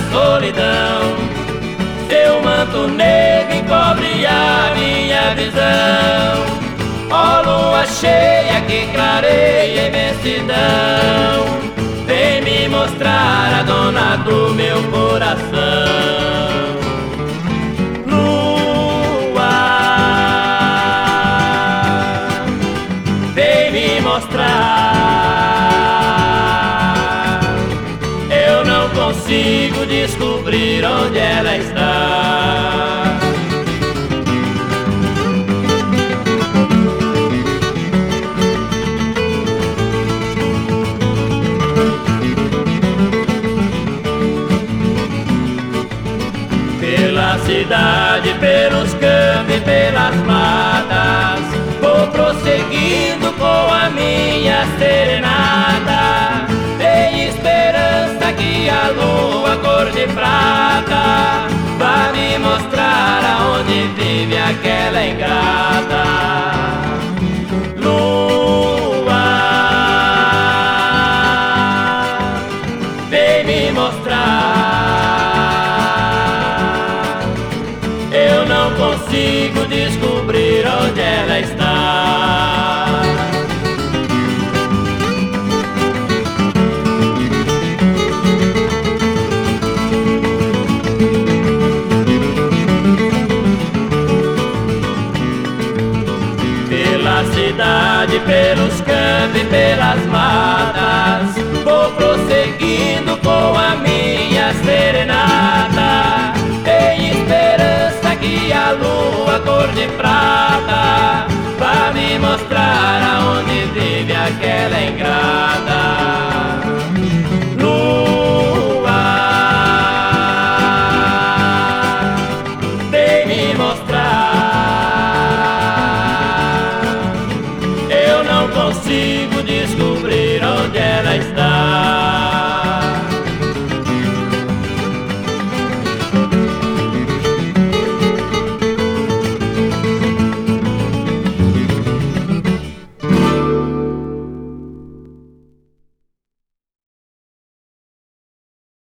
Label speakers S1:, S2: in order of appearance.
S1: solidão. Seu manto negro encobre a minha visão. Ó lua cheia que clareia imensidão, vem me mostrar a dona do meu coração. Lua, vem me mostrar. Eu não consigo descobrir onde ela está. Pela cidade, pelos campos e pelas matas, vou prosseguindo com a minha serenata. Tem esperança que a lua cor de prata vai me mostrar aonde vive aquela ingrata. Lua, vem me mostrar. Eu não consigo descobrir onde ela está. Pela cidade, pelos campos e pelas matas, vou prosseguindo com a minha serenata. Tem esperança que a lua cor de prata vai me mostrar aonde vive aquela ingrata.